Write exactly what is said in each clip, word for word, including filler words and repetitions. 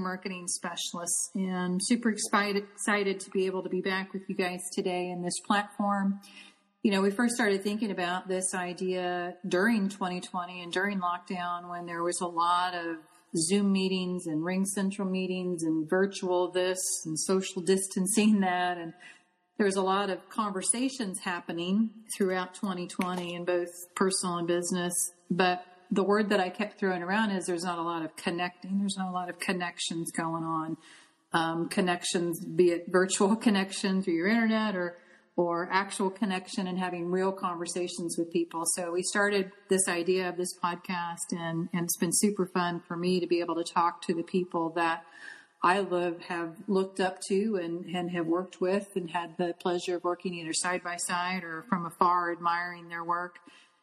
marketing specialists. And I'm super excited, excited to be able to be back with you guys today in this platform. You know, we first started thinking about this idea during twenty twenty and during lockdown when there was a lot of Zoom meetings and Ring Central meetings and virtual this and social distancing that. And there was a lot of conversations happening throughout twenty twenty in both personal and business. But the word that I kept throwing around is there's not a lot of connecting. There's not a lot of connections going on. Um, connections, be it virtual connection through your internet or or actual connection and having real conversations with people. So we started this idea of this podcast, and, and it's been super fun for me to be able to talk to the people that I love, have looked up to and, and have worked with and had the pleasure of working either side by side or from afar admiring their work,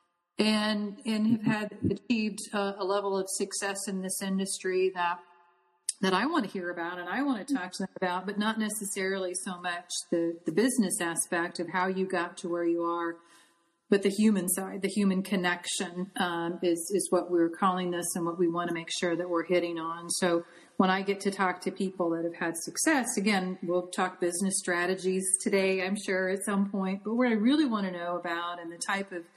and, and have had achieved a, a level of success in this industry that that I want to hear about and I want to talk to them about, but not necessarily so much the, the business aspect of how you got to where you are, but the human side, the human connection um, is, is what we're calling this and what we want to make sure that we're hitting on. So when I get to talk to people that have had success, again, we'll talk business strategies today, I'm sure at some point, but what I really want to know about and the type of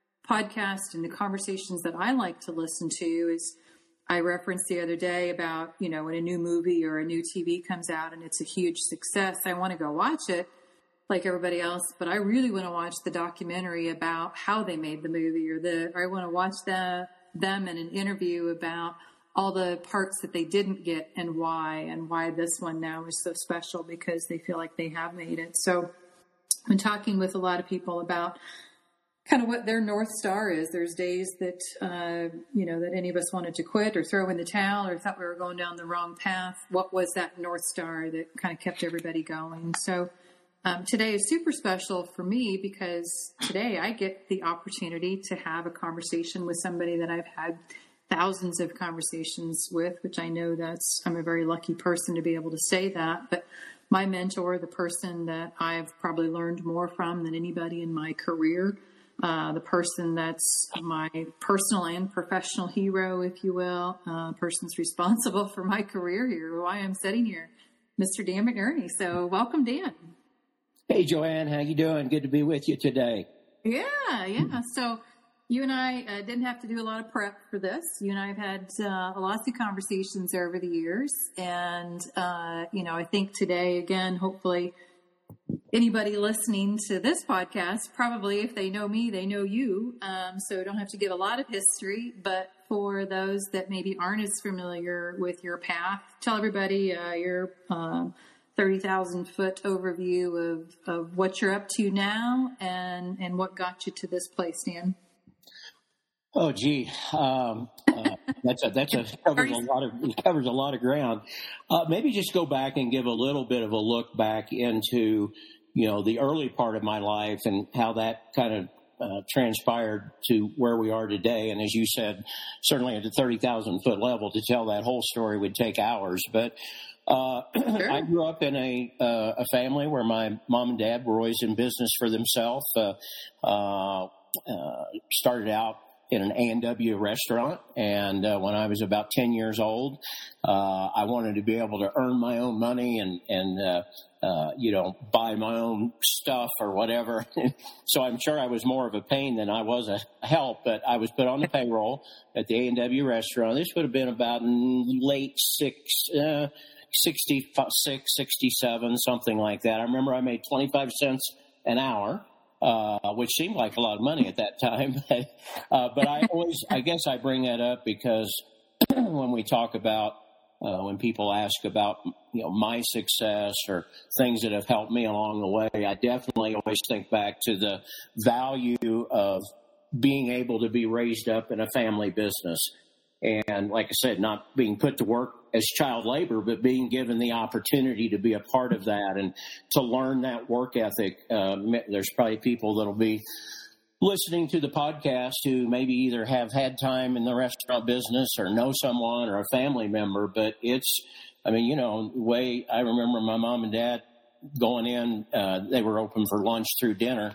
podcast and the conversations that I like to listen to is, I referenced the other day about, you know, when a new movie or a new T V comes out and it's a huge success, I want to go watch it like everybody else, but I really want to watch the documentary about how they made the movie, or the, or I want to watch the, them in an interview about all the parts that they didn't get and why, and why this one now is so special because they feel like they have made it. So I've been talking with a lot of people about kind of what their North Star is. There's days that, uh, you know, that any of us wanted to quit or throw in the towel or thought we were going down the wrong path. What was that North Star that kind of kept everybody going? So um, today is super special for me because today I get the opportunity to have a conversation with somebody that I've had thousands of conversations with, which I know that's, I'm a very lucky person to be able to say that. But my mentor, the person that I've probably learned more from than anybody in my career, Uh, the person that's my personal and professional hero, if you will, uh, person's responsible for my career here, why I'm sitting here, Mister Dan McNerney. So welcome, Dan. Hey, Joanne, how you doing? Good to be with you today. Yeah, yeah. So you and I uh, didn't have to do a lot of prep for this. You and I have had uh, lots of conversations over the years. And, uh, you know, I think today, again, hopefully, anybody listening to this podcast, probably if they know me, they know you. Um, so don't have to give a lot of history, but for those that maybe aren't as familiar with your path, tell everybody uh, your um, thirty thousand foot overview of, of what you're up to now and, and what got you to this place, Dan. Oh, gee, um, uh, that's a, that's a covers a lot of it covers a lot of ground. Uh, maybe just go back and give a little bit of a look back into, you know, the early part of my life and how that kind of uh, transpired to where we are today. And as you said, certainly at the thirty thousand foot level, to tell that whole story would take hours. But uh, sure. I grew up in a uh, a family where my mom and dad were always in business for themselves. Uh, uh, uh, started out in an A and W restaurant. And uh, when I was about ten years old, uh, I wanted to be able to earn my own money and, and uh, uh, you know, buy my own stuff or whatever. So I'm sure I was more of a pain than I was a help, but I was put on the payroll at the A and W restaurant. This would have been about in late six, uh, sixty-six, sixty-seven, something like that. I remember I made twenty-five cents an hour. Uh, which seemed like a lot of money at that time. uh, but I always, I guess I bring that up because when we talk about, uh, when people ask about, you know, my success or things that have helped me along the way, I definitely always think back to the value of being able to be raised up in a family business. And like I said, not being put to work as child labor, but being given the opportunity to be a part of that and to learn that work ethic. Um, there's probably people that'll be listening to the podcast who maybe either have had time in the restaurant business or know someone or a family member. But it's, I mean, you know, the way I remember my mom and dad going in, uh, they were open for lunch through dinner.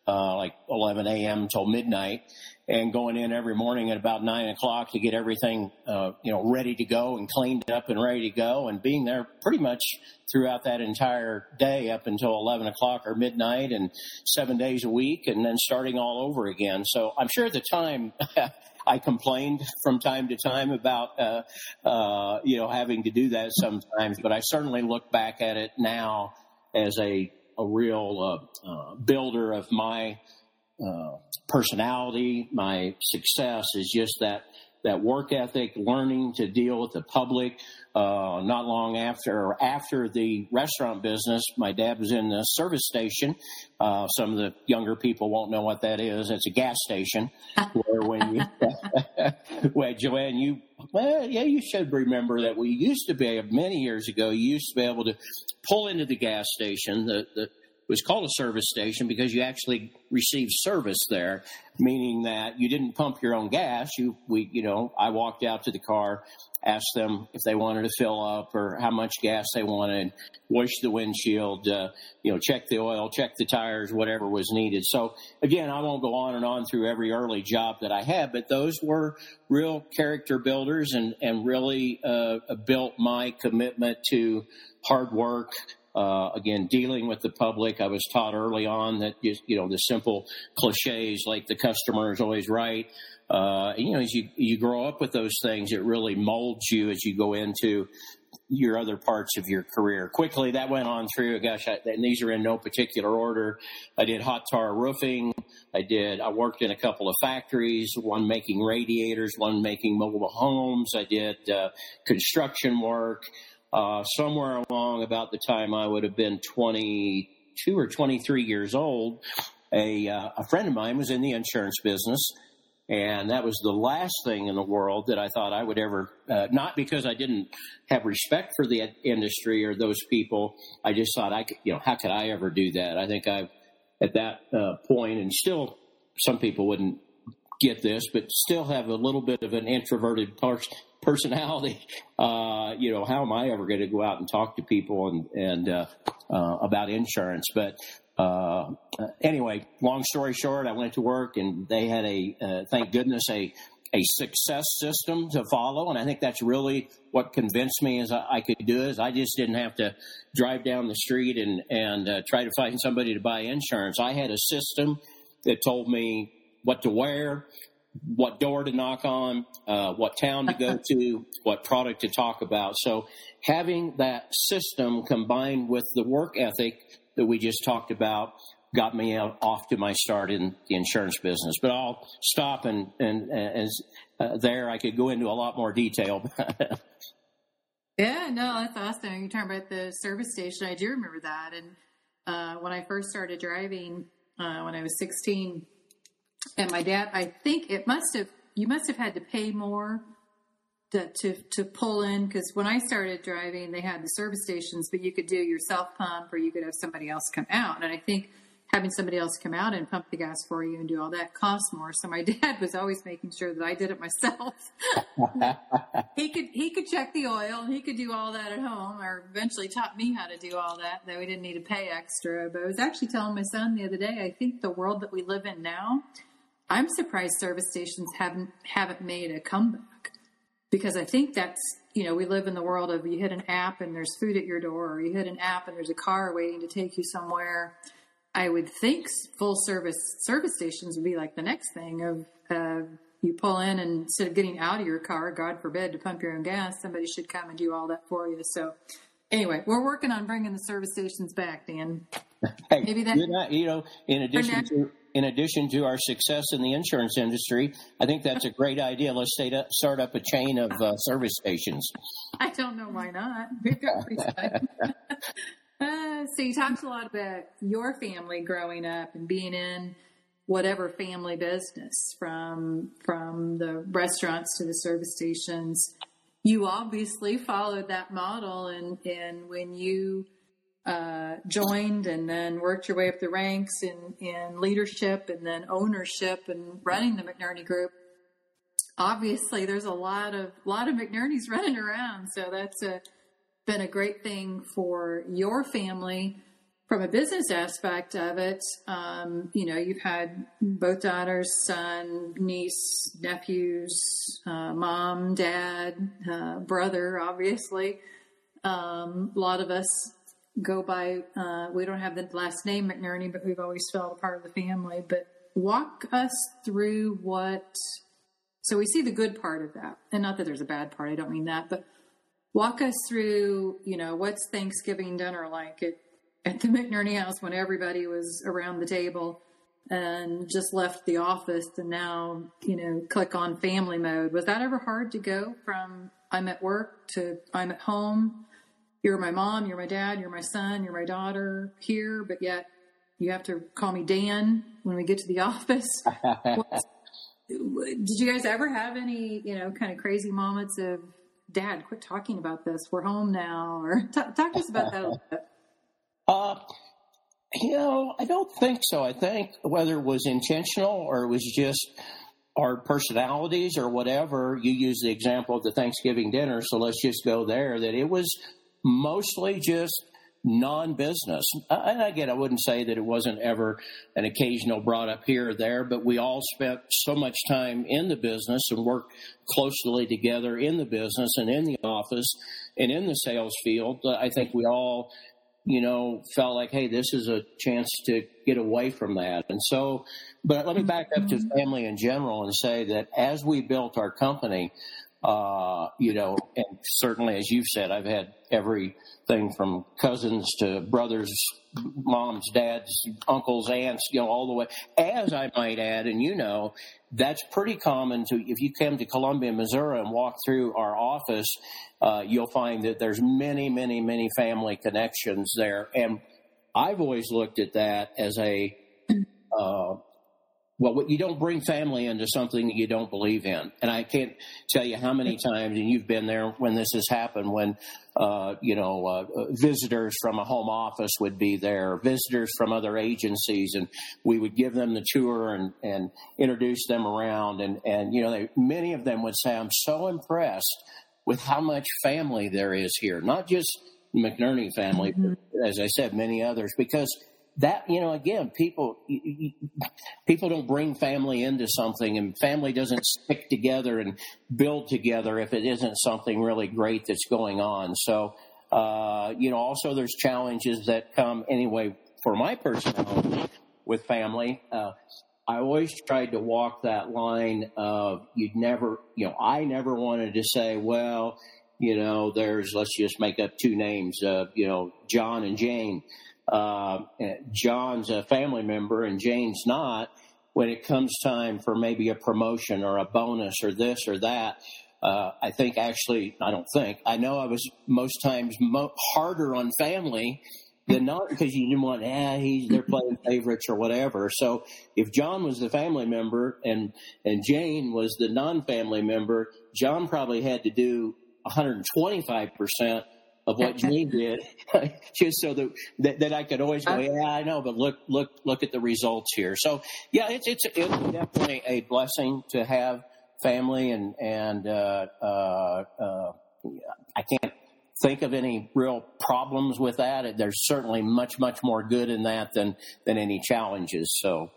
uh, like eleven a.m. till midnight, and going in every morning at about nine o'clock to get everything, uh, you know, ready to go and cleaned up and ready to go, and being there pretty much throughout that entire day up until eleven o'clock or midnight, and seven days a week, and then starting all over again. So I'm sure at the time I complained from time to time about, uh, uh, you know, having to do that sometimes, but I certainly look back at it now as a, a real uh, uh, builder of my uh, personality. My success is just that that work ethic, learning to deal with the public. Uh, not long after, or after the restaurant business, my dad was in the service station. Uh, some of the younger people won't know what that is. It's a gas station where when you, well, Joanne, you, well, yeah, you should remember that we used to be, many years ago, you used to be able to pull into the gas station. The, the, it was called a service station because you actually received service there, meaning that you didn't pump your own gas. You, we, you know, I walked out to the car, asked them if they wanted to fill up or how much gas they wanted, wash the windshield, uh, you know, check the oil, check the tires, whatever was needed. So again, I won't go on and on through every early job that I had, but those were real character builders and, and really uh, built my commitment to hard work. Uh, again, dealing with the public. I was taught early on that, just, you know, the simple cliches like the customer is always right. Uh, you know, as you, you grow up with those things, it really molds you as you go into your other parts of your career. Quickly, that went on through, gosh, I, and these are in no particular order. I did hot tar roofing. I did, I worked in a couple of factories, one making radiators, one making mobile homes. I did uh, construction work. Uh, somewhere along about the time I would have been twenty-two or twenty-three years old, a, uh, a friend of mine was in the insurance business, and that was the last thing in the world that I thought I would ever, uh, not because I didn't have respect for the industry or those people, I just thought I could, you know, how could I ever do that? I think I've, at that uh, point, and still some people wouldn't get this, but still have a little bit of an introverted person. personality, uh, you know, how am I ever going to go out and talk to people and, and, uh, uh, about insurance? But, uh, anyway, long story short, I went to work and they had a, uh, thank goodness, a, a success system to follow. And I think that's really what convinced me is I, I could do it. I just didn't have to drive down the street and, and, uh, try to find somebody to buy insurance. I had a system that told me what to wear, what door to knock on, uh, what town to go to, what product to talk about. So having that system combined with the work ethic that we just talked about got me out, off to my start in the insurance business. But I'll stop and, and, and as uh, there I could go into a lot more detail. Yeah, no, that's awesome. You're talking about the service station. I do remember that. And uh, when I first started driving, uh, when I was sixteen, and my dad, I think it must have, you must have had to pay more to, to, to pull in. Cause when I started driving, they had the service stations, but you could do your self pump or you could have somebody else come out. And I think having somebody else come out and pump the gas for you and do all that costs more. So my dad was always making sure that I did it myself. he could, he could check the oil. He could do all that at home, or eventually taught me how to do all that, though we didn't need to pay extra. But I was actually telling my son the other day, I think the world that we live in now, I'm surprised service stations haven't haven't made a comeback, because I think that's, you know, we live in the world of you hit an app and there's food at your door, or you hit an app and there's a car waiting to take you somewhere. I would think full service service stations would be like the next thing of uh, you pull in and instead of getting out of your car, God forbid, to pump your own gas, somebody should come and do all that for you. So anyway, we're working on bringing the service stations back, Dan. Hey, maybe that, you're not, you know, in addition to in addition to our success in the insurance industry, I think that's a great idea. Let's start up, start up a chain of uh, service stations. I don't know why not. We've got free time. uh, so you talked a lot about your family growing up and being in whatever family business, from from the restaurants to the service stations. You obviously followed that model, and, and when you uh, joined and then worked your way up the ranks in, in leadership and then ownership and running the McNerney Group, obviously there's a lot of lot of McNerneys running around. So that's a, been a great thing for your family from a business aspect of it, um, you know, you've had both daughters, son, niece, nephews, uh, mom, dad, uh, brother, obviously. Um, a lot of us go by, uh, we don't have the last name McNerney, but we've always felt a part of the family. But walk us through what, so we see the good part of that. And not that there's a bad part, I don't mean that, but walk us through, you know, what's Thanksgiving dinner like at, at the McNerney house when everybody was around the table and just left the office and now, you know, click on family mode. Was that ever hard to go from I'm at work to I'm at home? You're my mom, you're my dad, you're my son, you're my daughter here, but yet you have to call me Dan when we get to the office. Did you guys ever have any, you know, kind of crazy moments of, Dad, quit talking about this, we're home now, or t- talk to us about that a little bit? Uh, you know, I don't think so. I think whether it was intentional or it was just our personalities or whatever, you use the example of the Thanksgiving dinner, so let's just go there, that it was mostly just non-business. And again, I wouldn't say that it wasn't ever an occasional brought up here or there, but we all spent so much time in the business and worked closely together in the business and in the office and in the sales field. I think we all, you know, felt like, hey, this is a chance to get away from that. And so, but let me back up to family in general and say that as we built our company, Uh, you know, and certainly, as you've said, I've had everything from cousins to brothers, moms, dads, uncles, aunts, you know, all the way. As I might add, and you know, that's pretty common to, if you come to Columbia, Missouri and walk through our office, uh, you'll find that there's many, many, many family connections there. And I've always looked at that as a, uh, well, you don't bring family into something that you don't believe in. And I can't tell you how many times, and you've been there when this has happened, when, uh, you know, uh, visitors from a home office would be there, visitors from other agencies, and we would give them the tour and, and introduce them around. And, and you know, they, many of them would say, I'm so impressed with how much family there is here, not just the McNerney family, mm-hmm. but as I said, many others, because that, you know, again, people people don't bring family into something, and family doesn't stick together and build together if it isn't something really great that's going on. So, uh, you know, also there's challenges that come anyway for my personality with family. Uh, I always tried to walk that line of you'd never, you know, I never wanted to say, well, you know, there's, let's just make up two names, uh, you know, John and Jane. Uh, John's a family member and Jane's not. When it comes time for maybe a promotion or a bonus or this or that, uh, I think actually, I don't think, I know I was most times mo- harder on family than not, because you didn't want, ah, he's, they're playing favorites or whatever. So if John was the family member and, and Jane was the non-family member, John probably had to do one hundred twenty-five percent of what Jane did, just so that, that that I could always go, yeah, I know, but look, look, look at the results here. So, yeah, it's it's, it's definitely a blessing to have family, and and uh, uh, uh, I can't think of any real problems with that. There's certainly much much more good in that than than any challenges. So,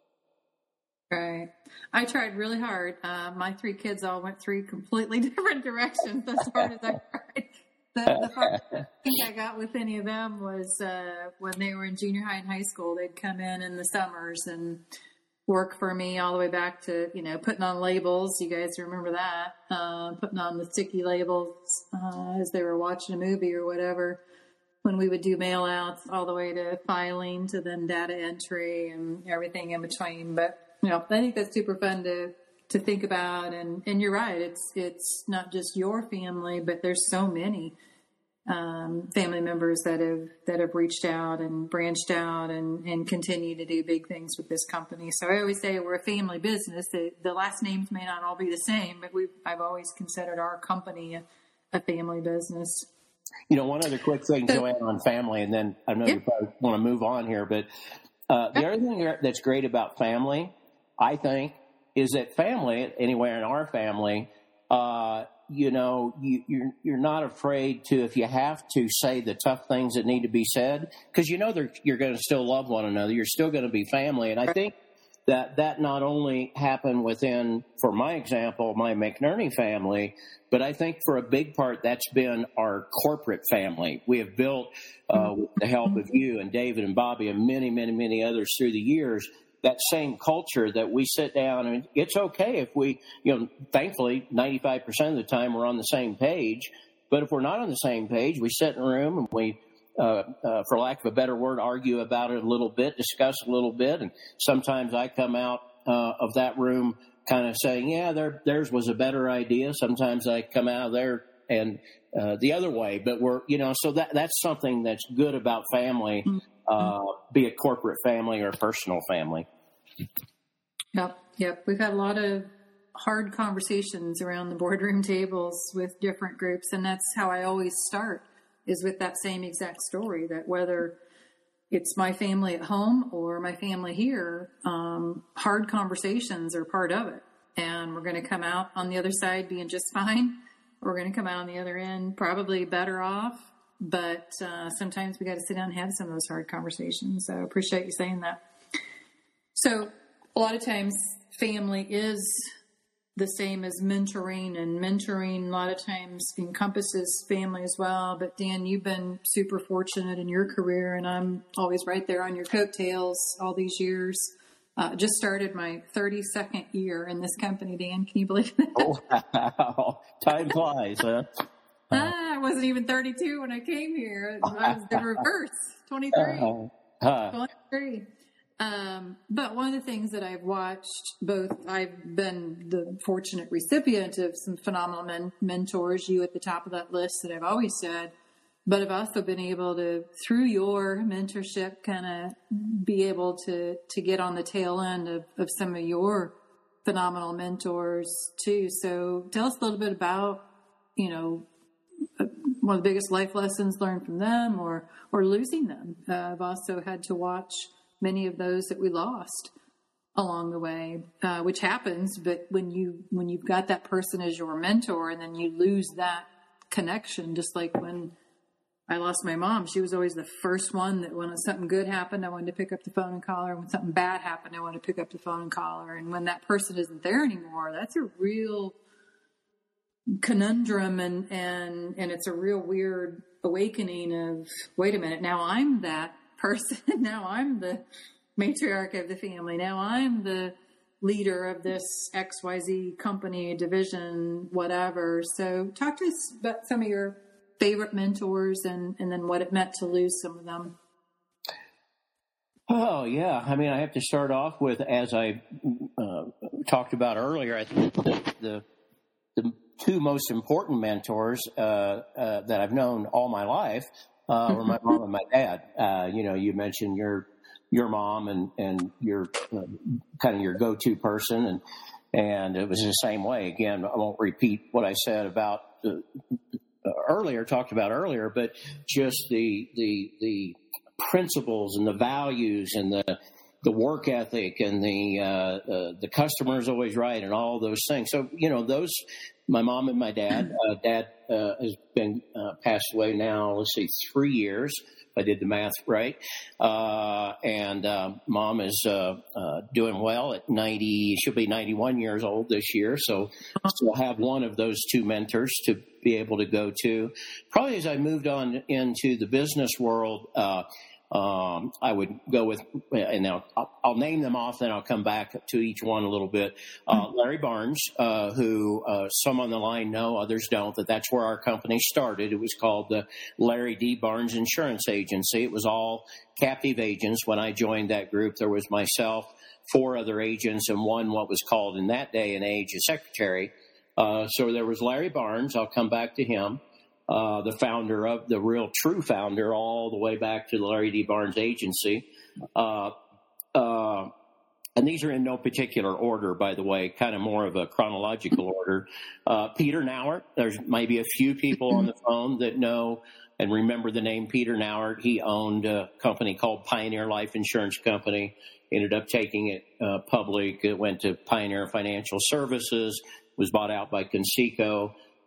right. I tried really hard. Uh, my three kids all went three completely different directions as hard as I tried. The, the farthest thing I got with any of them was uh, when they were in junior high and high school. They'd come in in the summers and work for me all the way back to, you know, putting on labels. You guys remember that? Uh, putting on the sticky labels uh, as they were watching a movie or whatever. When we would do mail outs, all the way to filing to then data entry and everything in between. But, you know, I think that's super fun to to think about, and, and you're right. It's, it's not just your family, but there's so many, um, family members that have, that have reached out and branched out and, and continue to do big things with this company. So I always say we're a family business. The, the last names may not all be the same, but we I've always considered our company a, a family business. You know, one other quick thing to add on family, and then I know yeah. you probably want to move on here, but, uh, the other thing that's great about family, I think, is that family, anywhere in our family, uh, you know, you, you're you're not afraid to, if you have to, say the tough things that need to be said, because you know they're, you're going to still love one another. You're still going to be family. And I think that that not only happened within, for my example, my McNerney family, but I think for a big part that's been our corporate family. We have built, uh, with the help of you and David and Bobby and many, many, many others through the years, that same culture that we sit down, and it's okay if we, you know, thankfully ninety-five percent of the time we're on the same page. But if we're not on the same page, we sit in a room and we, uh, uh, for lack of a better word, argue about it a little bit, discuss a little bit. And sometimes I come out uh, of that room kind of saying, yeah, there, theirs was a better idea. Sometimes I come out of there and uh, the other way. But we're, you know, so that that's something that's good about family, uh, be it corporate family or personal family. Yep, yep. We've had a lot of hard conversations around the boardroom tables with different groups, and that's how I always start, is with that same exact story, that whether it's my family at home or my family here, um, hard conversations are part of it. And we're going to come out on the other side being just fine. We're going to come out on the other end probably better off. But uh, sometimes we got to sit down and have some of those hard conversations. So I appreciate you saying that. So a lot of times family is the same as mentoring, and mentoring a lot of times encompasses family as well. But Dan, you've been super fortunate in your career, and I'm always right there on your coattails all these years. Uh, just started my thirty-second year in this company, Dan. Can you believe that? Oh, wow. Time flies, huh? Ah, I wasn't even thirty-two when I came here. I was the reverse, twenty-three. Uh-huh. twenty-three. Um, but one of the things that I've watched, both I've been the fortunate recipient of some phenomenal men- mentors, you at the top of that list that I've always said, but I've also been able to, through your mentorship, kind of be able to, to get on the tail end of, of some of your phenomenal mentors too. So tell us a little bit about, you know, one of the biggest life lessons learned from them, or, or losing them. Uh, I've also had to watch many of those that we lost along the way, uh, which happens. But when you, when you've got that person as your mentor and then you lose that connection, just like when I lost my mom, she was always the first one that when something good happened, I wanted to pick up the phone and call her. When something bad happened, I wanted to pick up the phone and call her. And when that person isn't there anymore, that's a real conundrum. And, and, and it's a real weird awakening of, wait a minute, now I'm that person. Now I'm the matriarch of the family. Now I'm the leader of this X Y Z company, division, whatever. So talk to us about some of your favorite mentors and, and then what it meant to lose some of them. Oh, yeah. I mean, I have to start off with, as I uh, talked about earlier, I think the, the, the two most important mentors uh, uh, that I've known all my life Uh, were my mom and my dad. Uh, you know, you mentioned your your mom and and your uh, kind of your go-to person, and and it was the same way. Again, I won't repeat what I said about uh, earlier, talked about earlier, but just the the the principles and the values and the the work ethic and the uh, uh, the customer is always right and all those things. So you know those. My mom and my dad. Uh, dad uh, has been uh, passed away now, let's see, three years, if I did the math right. Uh, and uh, mom is uh, uh, doing well at ninety. She'll be ninety-one years old this year. So still have one of those two mentors to be able to go to. Probably as I moved on into the business world, uh, Um, I would go with, and now I'll, I'll name them off, then I'll come back to each one a little bit. Uh, Larry Barnes, uh, who uh, some on the line know, others don't, that that's where our company started. It was called the Larry D. Barnes Insurance Agency. It was all captive agents. When I joined that group, there was myself, four other agents, and one what was called in that day and age a secretary. Uh, so there was Larry Barnes. I'll come back to him. Uh, the founder of the real true founder all the way back to the Larry D. Barnes Agency. Uh, uh, and these are in no particular order, by the way, kind of more of a chronological order. Uh, Peter Nauert, there's maybe a few people on the phone that know and remember the name Peter Nauert. He owned a company called Pioneer Life Insurance Company, ended up taking it uh, public. It went to Pioneer Financial Services, was bought out by Conseco.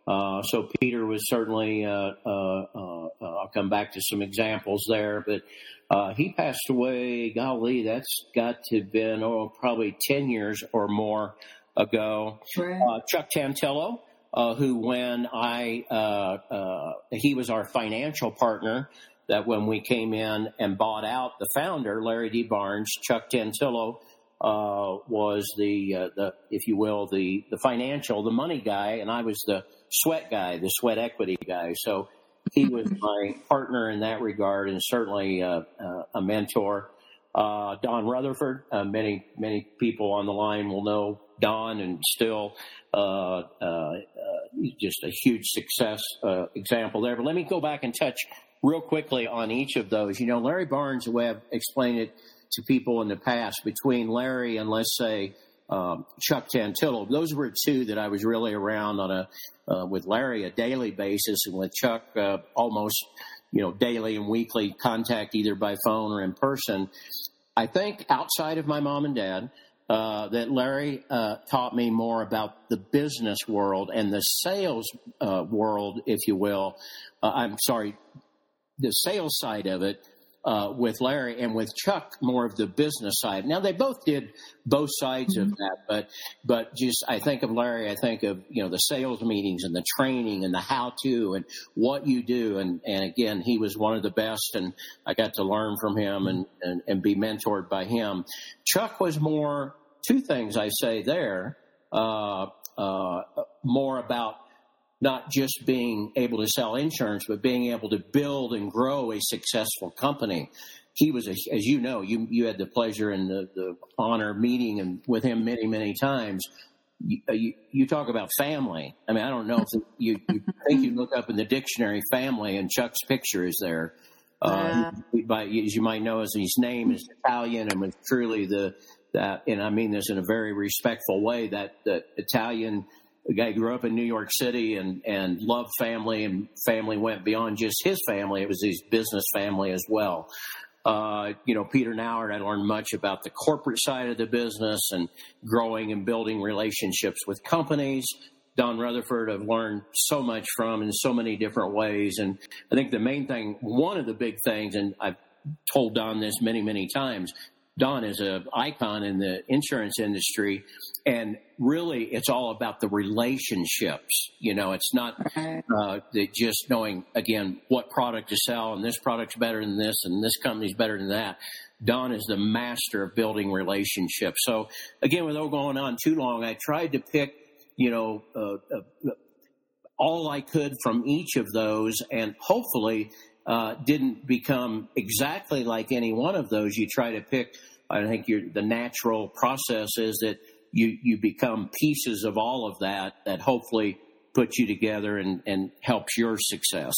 Uh, so Peter was certainly, uh, uh, uh, I'll come back to some examples there, but uh, he passed away, golly, that's got to have been, oh, probably ten years or more ago. Right. Uh, Chuck Tantillo, uh, who when I, uh, uh, he was our financial partner, that when we came in and bought out the founder, Larry D. Barnes, Chuck Tantillo, uh, was the, uh, the, if you will, the, the financial, the money guy, and I was the sweat guy, the sweat equity guy. So he was my partner in that regard, and certainly uh, uh, a mentor. Uh, Don Rutherford, uh, many, many people on the line will know Don, and still uh, uh, uh, just a huge success uh, example there. But let me go back and touch real quickly on each of those. You know, Larry Barnes, the way I've explained it to people in the past, between Larry and, let's say, um, Chuck Tantillo, those were two that I was really around on a uh, with Larry a daily basis, and with Chuck uh, almost, you know, daily and weekly contact, either by phone or in person. I think outside of my mom and dad, uh, that Larry uh, taught me more about the business world and the sales uh, world, if you will. Uh, I'm sorry, the sales side of it. Uh, with Larry, and with Chuck, more of the business side. Now, they both did both sides mm-hmm. of that, but but just I think of Larry, I think of, you know, the sales meetings and the training and the how-to and what you do. And, and again, he was one of the best, and I got to learn from him and, and, and be mentored by him. Chuck was more, two things I say there, uh, uh, more about not just being able to sell insurance, but being able to build and grow a successful company. He was, a, as you know, you you had the pleasure and the, the honor of meeting and with him many, many times. You, you, you talk about family. I mean, I don't know if you, you think you look up in the dictionary family, and Chuck's picture is there. Uh, he, by, as you might know, as his name is Italian, and was truly the that, and I mean this in a very respectful way, that that Italian. The guy grew up in New York City and, and loved family, and family went beyond just his family. It was his business family as well. Uh, you know, Peter Nauert, I learned much about the corporate side of the business and growing and building relationships with companies. Don Rutherford, I've learned so much from in so many different ways. And I think the main thing, one of the big things, and I've told Don this many, many times, Don is an icon in the insurance industry, and really it's all about the relationships. You know, it's not uh, the just knowing, again, what product to sell, and this product's better than this, and this company's better than that. Don is the master of building relationships. So, again, without going on too long, I tried to pick, you know, uh, uh, all I could from each of those, and hopefully Uh, didn't become exactly like any one of those. You try to pick, I think you're, the natural process is that you, you become pieces of all of that, that hopefully put you together and, and helps your success.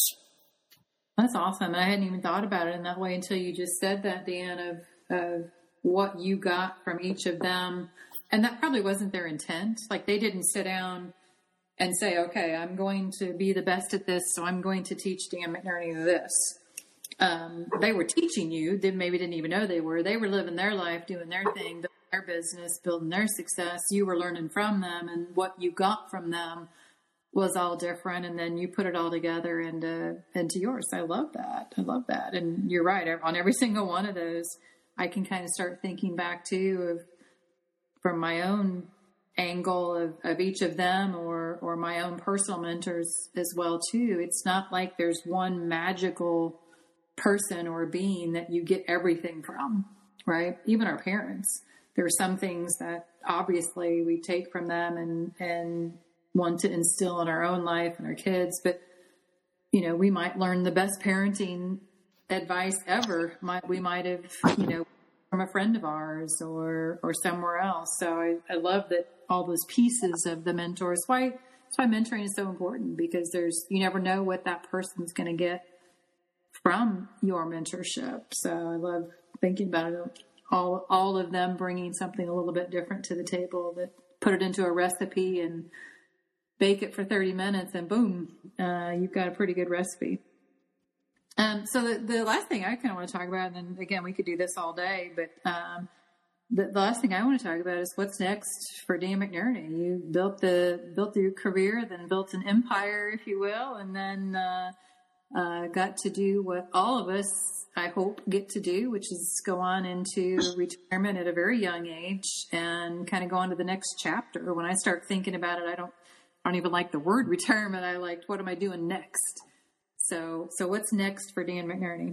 That's awesome. I hadn't even thought about it in that way until you just said that, Dan, of, of what you got from each of them. And that probably wasn't their intent. Like, they didn't sit down and say, okay, I'm going to be the best at this, so I'm going to teach Dan McNerney this. Um, they were teaching you, they maybe didn't even know they were. They were living their life, doing their thing, building their business, building their success. You were learning from them, and what you got from them was all different, and then you put it all together into, into yours. I love that. I love that. And you're right, on every single one of those, I can kind of start thinking back, too, of from my own angle of, of each of them, or or my own personal mentors as well too. It's not like there's one magical person or being that you get everything from, right? Even our parents, there are some things that obviously we take from them and and want to instill in our own life and our kids, but you know, we might learn the best parenting advice ever. Might we might have, you know, from a friend of ours or or somewhere else. So I, I love that all those pieces of the mentors. Why that's why mentoring is so important, because there's you never know what that person's going to get from your mentorship. So I love thinking about it. All all of them bringing something a little bit different to the table, that put it into a recipe and bake it for thirty minutes, and boom, uh, you've got a pretty good recipe. Um, so the, the last thing I kind of want to talk about, and then again, we could do this all day, but um, the, the last thing I want to talk about is what's next for Dan McNerney. You built the built your career, then built an empire, if you will, and then uh, uh, got to do what all of us, I hope, get to do, which is go on into retirement at a very young age and kind of go on to the next chapter. When I start thinking about it, I don't I don't even like the word retirement. I like, what am I doing next? So, so what's next for Dan McNerney?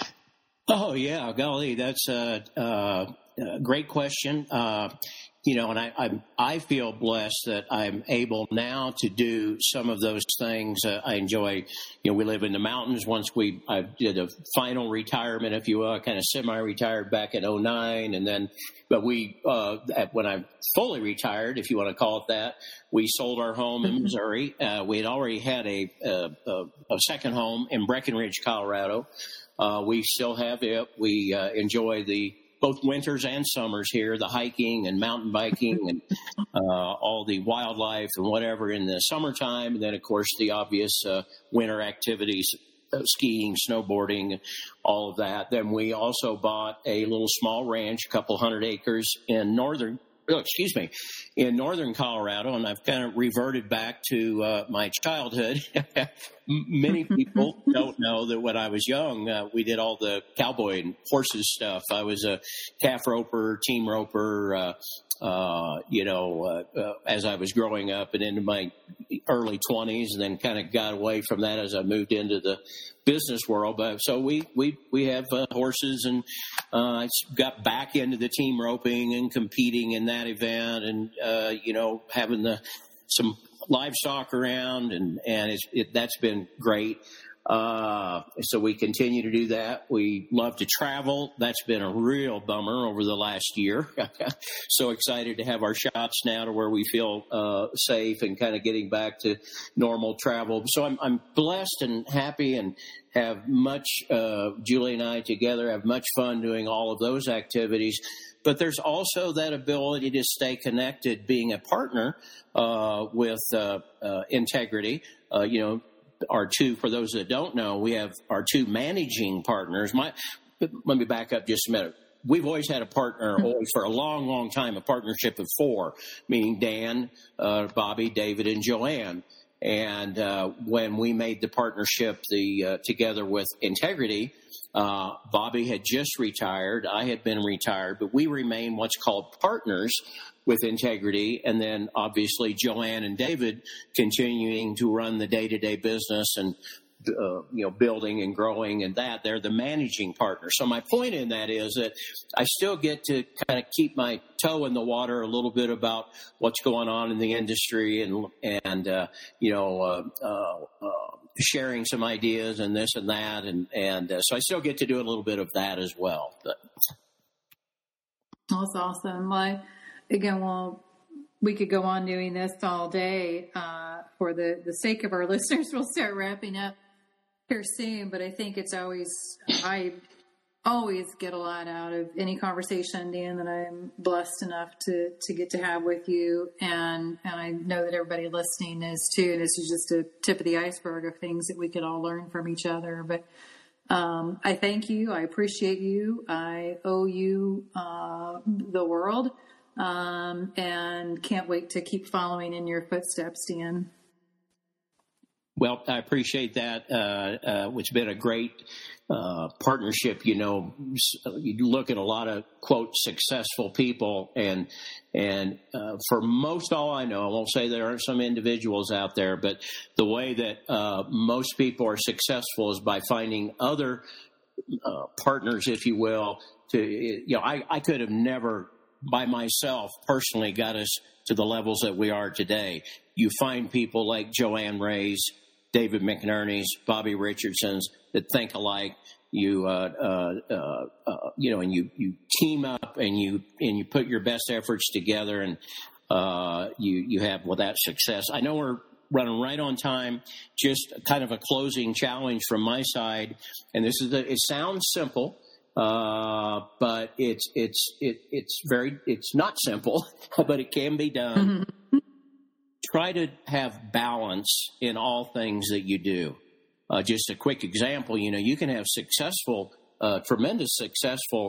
Oh yeah, golly, that's a, a, a great question. Uh, you know, and I, I I feel blessed that I'm able now to do some of those things. Uh, I enjoy. You know, we live in the mountains. Once we I did a final retirement, if you will, I kind of semi-retired back in oh nine, and then, but we uh, when I fully retired, if you want to call it that, we sold our home in Missouri. Uh, we had already had a a, a second home in Breckenridge, Colorado. Uh, we still have it. We uh, enjoy the both winters and summers here, the hiking and mountain biking and uh, all the wildlife and whatever in the summertime. And then, of course, the obvious uh, winter activities, uh, skiing, snowboarding, all of that. Then we also bought a little small ranch, a couple hundred acres in northern Oh, excuse me, in northern Colorado, and I've kind of reverted back to uh, my childhood. Many people don't know that when I was young, uh, we did all the cowboy and horses stuff. I was a calf roper, team roper, uh, uh, you know, uh, uh, as I was growing up and into my early twenties, and then kind of got away from that as I moved into the business world. But so we we we have uh, horses, and uh, I got back into the team roping and competing in that event, and uh, you know, having the some livestock around, and and it's, it, that's been great. Uh, so we continue to do that. We love to travel. That's been a real bummer over the last year. So excited to have our shops now to where we feel uh, safe and kind of getting back to normal travel. So I'm, I'm blessed and happy and have much, uh, Julie and I together have much fun doing all of those activities. But there's also that ability to stay connected, being a partner uh, with uh, uh, Integrity. Uh, you know, our two, for those that don't know, we have our two managing partners. My, let me back up just a minute. We've always had a partner, always for a long, long time, a partnership of four, meaning Dan, uh, Bobby, David, and Joanne. And uh, when we made the partnership the uh, together with Integrity, uh, Bobby had just retired. I had been retired, but we remain what's called partners with Integrity. And then obviously Joanne and David continuing to run the day-to-day business and Uh, you know, building and growing and that. They're the managing partner. So my point in that is that I still get to kind of keep my toe in the water a little bit about what's going on in the industry and, and uh, you know, uh, uh, uh, sharing some ideas and this and that. And, and uh, so I still get to do a little bit of that as well. But. That's awesome. Well, I, again, well, we could go on doing this all day. Uh, for the, the sake of our listeners, we'll start wrapping up here soon, but I think it's always, I always get a lot out of any conversation, Dan, that I'm blessed enough to, to get to have with you. And, and I know that everybody listening is too. And this is just a tip of the iceberg of things that we could all learn from each other. But, um, I thank you. I appreciate you. I owe you, uh, the world. Um, and can't wait to keep following in your footsteps, Dan. Well, I appreciate that. Uh, uh, it's been a great uh, partnership. You know, you look at a lot of, quote, successful people, and and uh, for most all I know, I won't say there aren't some individuals out there, but the way that uh, most people are successful is by finding other uh, partners, if you will. To you know, I, I could have never by myself personally got us to the levels that we are today. You find people like Joanne Ray's, David McNerney's, Bobby Richardson's that think alike. You, uh, uh, uh, uh, you know, and you, you team up and you and you put your best efforts together, and uh, you you have well that success. I know we're running right on time. Just kind of a closing challenge from my side, and this is the, it sounds simple. Uh, but it's, it's, it, it's very, it's not simple, but it can be done. Mm-hmm. Try to have balance in all things that you do. Uh, just a quick example, you know, you can have successful, uh, tremendous successful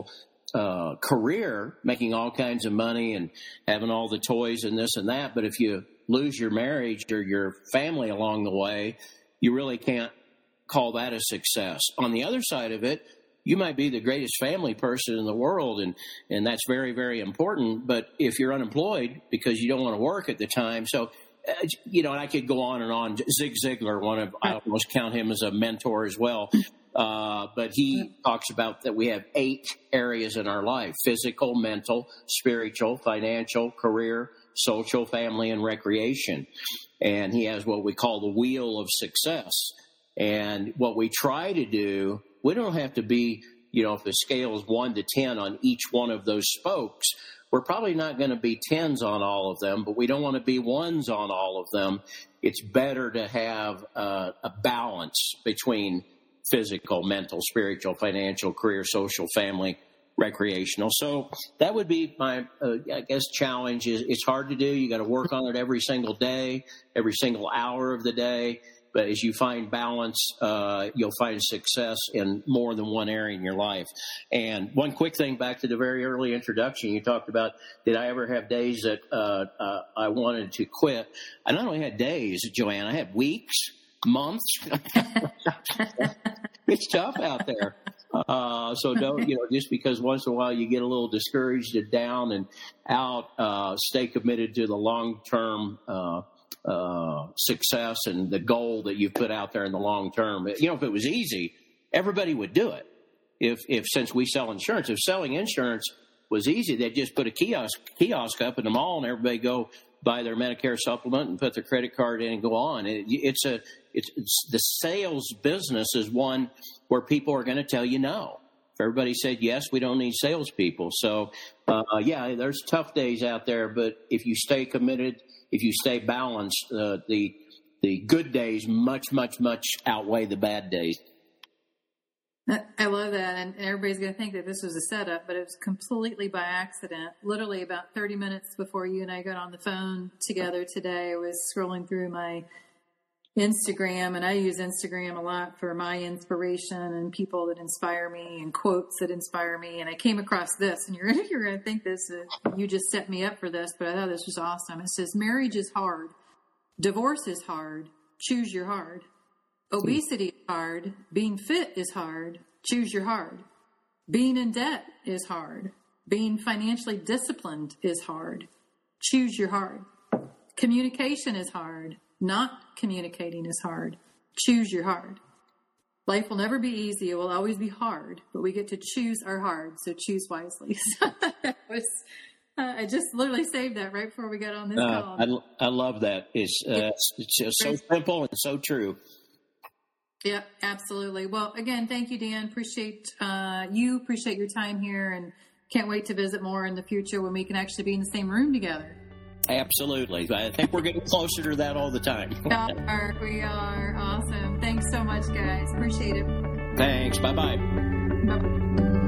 uh, career, making all kinds of money and having all the toys and this and that. But if you lose your marriage or your family along the way, you really can't call that a success. On the other side of it, you might be the greatest family person in the world, and, and that's very, very important. But if you're unemployed because you don't want to work at the time, so, uh, you know, and I could go on and on. Zig Ziglar, one of, I almost count him as a mentor as well. Uh, but he talks about that we have eight areas in our life: physical, mental, spiritual, financial, career, social, family, and recreation. And he has what we call the wheel of success. And what we try to do, we don't have to be, you know, if the scale is one to ten on each one of those spokes, we're probably not going to be tens on all of them, but we don't want to be ones on all of them. It's better to have uh, a balance between physical, mental, spiritual, financial, career, social, family, recreational. So that would be my, uh, I guess, challenge. Is it's hard to do. You got to work on it every single day, every single hour of the day. But as you find balance, uh, you'll find success in more than one area in your life. And one quick thing back to the very early introduction, you talked about, did I ever have days that uh, uh, I wanted to quit? I not only had days, Joanne, I had weeks, months. It's tough out there. Uh, so don't, you know, just because once in a while you get a little discouraged and down and out, uh, stay committed to the long-term uh uh, success and the goal that you put out there in the long term. You know, if it was easy, everybody would do it. If, if since we sell insurance, if selling insurance was easy, they'd just put a kiosk kiosk up in the mall and everybody go buy their Medicare supplement and put their credit card in and go on. It, it's a, it's, it's the sales business is one where people are going to tell you no. If everybody said yes, we don't need salespeople. So, uh, yeah, there's tough days out there, but if you stay committed, if you stay balanced, uh, the the good days much, much, much outweigh the bad days. I love that, and everybody's going to think that this was a setup, but it was completely by accident. Literally about thirty minutes before you and I got on the phone together today, I was scrolling through my Instagram, and I use Instagram a lot for my inspiration and people that inspire me and quotes that inspire me. And I came across this, and you're, you're going to think this, is, you just set me up for this, but I thought this was awesome. It says, marriage is hard. Divorce is hard. Choose your hard. Obesity is hard. Being fit is hard. Choose your hard. Being in debt is hard. Being financially disciplined is hard. Choose your hard. Communication is hard. Not communicating is hard. Choose your hard. Life will never be easy. It will always be hard, but we get to choose our hard. So choose wisely. So that was, uh, I just literally saved that right before we got on this uh, call. I, I love that. It's, uh, it's just so simple and so true. Yeah, absolutely. Well, again, thank you, Dan. Appreciate uh, you. Appreciate your time here, and can't wait to visit more in the future when we can actually be in the same room together. Absolutely. I think we're getting closer to that all the time. We are. We are. Awesome. Thanks so much, guys. Appreciate it. Thanks. Bye-bye. Bye-bye.